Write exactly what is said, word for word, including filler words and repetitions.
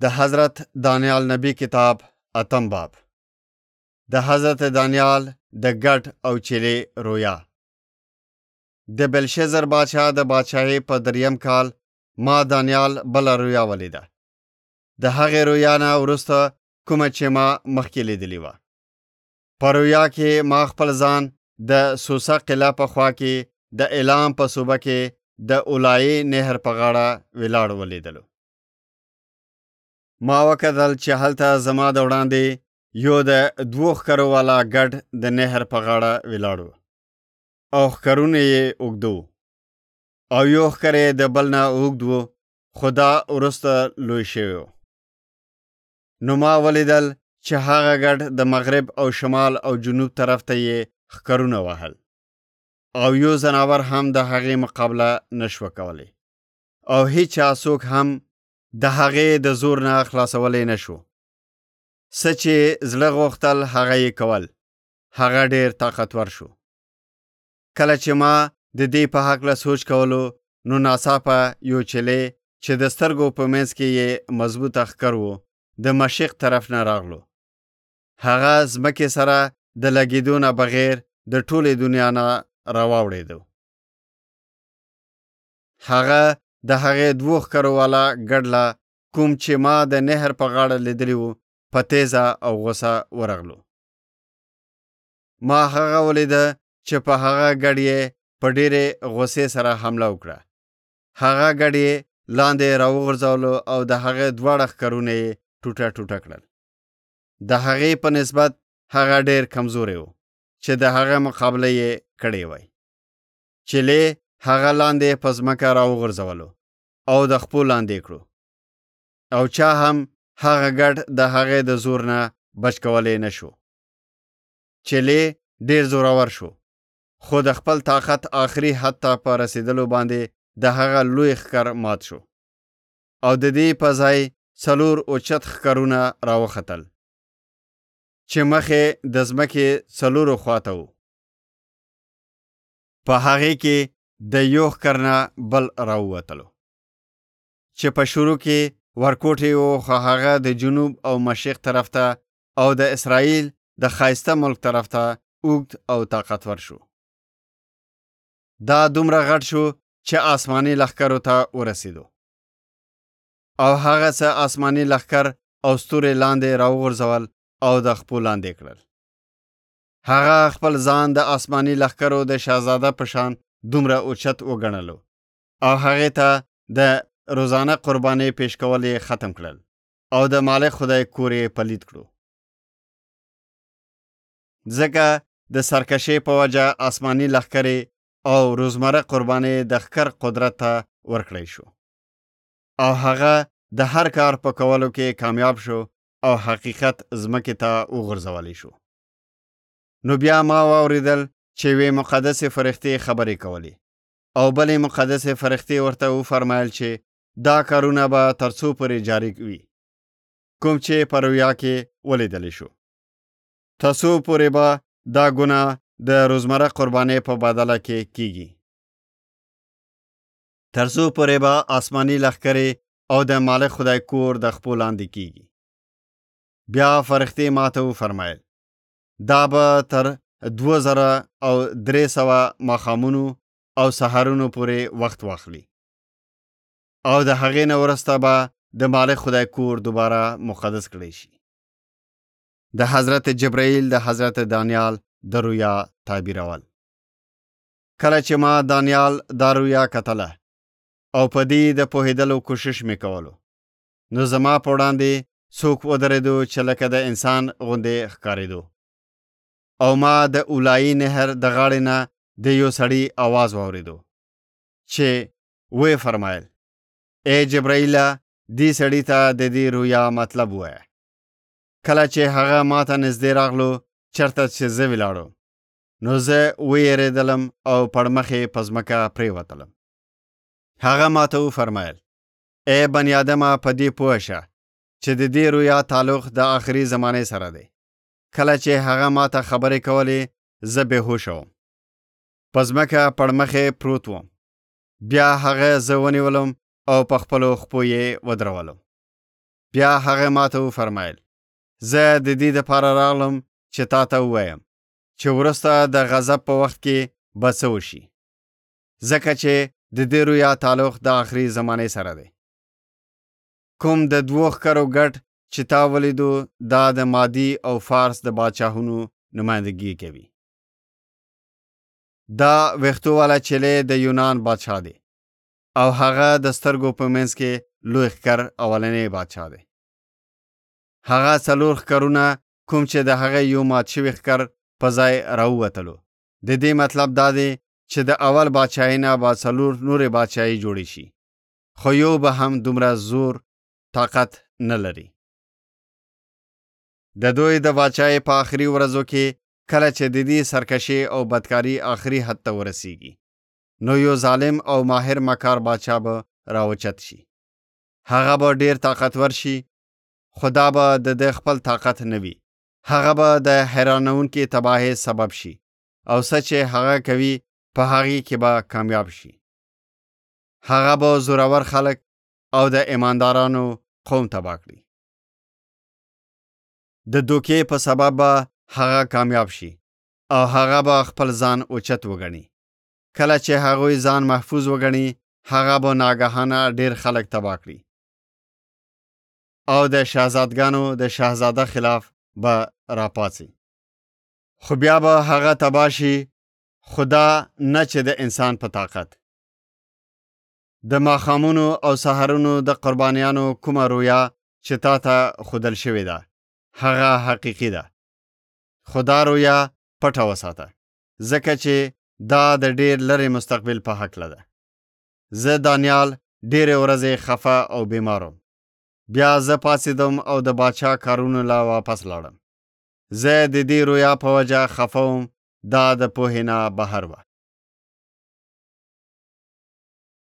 د حضرت دانیال نبی کتاب اتم باب. د حضرت دانیال د ګډ او چیلې رویا. د بلشزر بادشاه د بادشاهۍ په دریم کال ما دانیال بله رویا ولیده. د هغې رویا نه وروسته کومه چې ما مخکې لیدلې وه. په رویا کې ما خپل ځان د سوسه قلعه په خوا کې د اعلام په صوبه کې د اولایي نهر په غاړه ولاړ ولیدلو. ما وکتل چې هلته زما د وړاندې یو د دوو ښکرو والا ګډ د نهر په غاړه ولاړ و او ښکرونه یې اوږده و او یو ښکر یې د بل نه اوږد و، خو دا وروسته لوی شوی و. نو ما ولیدل چې هغه ګډ د مغرب او شمال او جنوب طرف ته یې ښکرونه وهل او یو ځناور هم د هغې مقابله نشوه کولی او هیچا څوک هم د هغې د زور نه خلاصولی نشو. څه چې زړه غوښتل هغه یې کول. هغه ډېر طاقتور شو. کله چې ما د دې په هکله سوچ کولو نو ناڅاپه یو چیلې چې د سترګو په منځ کې یې مضبوطه ښکر و د مشرق طرف نه راغلو. هغه ځمکې سره د لګېدو نه بغیر د ټولې دنیا نه راواوړېدو. هغه د هغې دوو ښکرو والا ګډ له کوم چې ما د نهر په غاړه لیدلی و په تیزه او غوسه ورغلو. ما هغه ولیده چې په هغه ګډ یې په ډېرې غوسې سره حمله وکړه. هغه ګډ یې لاندې راوغورځولو او د هغې دواړه ښکرونه یې ټوټه ټوټه کړل. د هغې په نسبت هغه ډېر کمزوری و چې د هغه مقابله یې کړې وای. چیلې هغه لاندې په ځمکه راوغورځولو او د خپو لاندې کړو او چا هم هغه ګډ د هغې د زور نه بچ کولی نشو. چیلې ډېر زورور شو خو د خپل طاقت آخري حد ته په رسیدلو باندې د هغه لوی ښکر مات شو او د دې په ځای څلور اوچت ښکرونه راوختل چې مخې د ځمکې څلورو خواته وو. په هغې کې د یو ښکر نه بل راووتلو چې په شروع کې ورکوټې وو، خو هغه د جنوب او مشرق طرف ته او د اسرائیل د ښایسته ملک طرف ته اوږد او طاقتور شو. دا دومره غټ شو چې آسماني لښکرو ته ورسېدو او هغه څه آسماني لښکر او ستوري لاندې راوغورځول او د خپو لاندې کړل. هغه خپل ځان د آسماني لښکرو د شهزاده په شان دومره اوچت وګڼلو او هغې ته د روزانه قربانۍ پیش کول یې ختم کړل او د مالک خدای کور یې پلید کړو. ځکه د سرکشۍ په وجه آسماني لښکرې او روزمره قربانۍ د ښکر قدرت ته ورکړی شو او هغه د هر کار په کولو کې کامیاب شو او حقیقت ځمکې ته وغورځولی شو. نو بیا ما واوریدل چې یوې مقدسې فرښتې خبرې کولې او بلې مقدسې فرښتې ورته وفرمایل چې دا کارونه به تر څو پورې جاري وي کوم چې په رویا کې ولیدلی شو. تر څو پورې به دا ګناه د روزمره قربانۍ په بدله کې کیږي. تر څو پورې به آسماني لښکرې او د مالک خدای کور د خپو لاندې کیږي. بیا فرښتې ماته وفرمایل دا به تر دوه زره او درې سوه ماښامونو او سهارونو پورې وخت واخلي او د هغې نه وروسته به د مالک خدای کور دوباره مقدس کړی شي. د حضرت جبرائیل د حضرت دانیال د رویا تعبیرول. کله چې ما دانیال دا رویا کتله او په دې د پوهېدلو کوشش مې کولو نو زما په وړاندې څوک ودرېدو چې لکه د انسان غوندې ښکارېدو او ما د اولایي نهر د غاړې نه د یو سړي آواز واورېدو چې ویې فرمایل ای جبرائیله دې سړي ته د دې رویا مطلب ووایه. کله چې هغه ما ته نږدې راغلو چېرته چې زه ولاړو نو زه ویېرېدلم او پړمخې په ځمکه پرېوتلم. هغه ما ته وفرمایل ای بني آدمه په دې پوه شه چې د دې رویا تعلق د آخري زمانې سره دی. کله چې هغه ما ته خبرې کولې زه بېهوشه وم، په ځمکه پړمخې پروت وم. بیا هغه زه ونیولم او په خپلو خپو یې ودرولم. بیا هغه ماته وفرمایل زه د دې دپاره راغلم چې تا ته ووایم چې وروسته د غضب په وخت کې به څه وشي، ځکه چې د دې رویا تعلق د آخري زمانې سره دی. کوم د دوو ښکرو ګډ چې تا ولیدو دا د مادي او فارس د باچاهونو نمایندګي کوي. دا ویښتو والا چیلې د یونان بادشاه دی او هغه د سترګو په منځ کې لوی ښکر اولنی بادشاه دی. هغه څلور ښکرونه کوم چې د هغه یو مات شوي ښکر په ځای راووتلو، د دې مطلب دا دی چې د اول بادشاهۍ نه به څلور نورې بادشاهۍ جوړې شي، خو یو به هم دومره زور طاقت نه لري. د دوی د بادشاهۍ په آخري ورځو کې کله چې د دې سرکشي او بدکاري آخري حد ته ورسیږي، نو یو ظالم او ماهر مکار بادشاه به راوچت شي. هغه به ډیر طاقتور شي، خو دا به د ده خپل طاقت نه وي. هغه به د حیرانونکې تباهۍ سبب شي او څه چې هغه کوي په هغې کې به کامیاب شي. هغه به زورور خلک او د ایماندارانو قوم تباه کړي. د دوکې په سبب به هغه کامیاب شي او هغه به خپل ځان اوچت وګڼي. کله چې هغوی ځان محفوظ وګڼي، هغه به ناګهانه ډیر خلک تباه کړي او د شهزادګانو د شهزاده خلاف به راپاڅي. خو بیا به هغه تباه شي، خدا نه چې د انسان په طاقت. د ماښامونو او سحرونو د قربانیانو کومه رویا چې تا ته ښودل شوې ده، هغه حقیقي ده. خدا رویا پټه وساته، ځکه چې دا د ډیر لرې مستقبل په هکله ده. زه دانیال ډیرې ورځې خفه او بیمارم. بیا زه پاڅېدم او د باچا کارونو لا واپس لاړم. زه د دې رویا په وجه خفه وم، دا د پوهې نه بهر وه.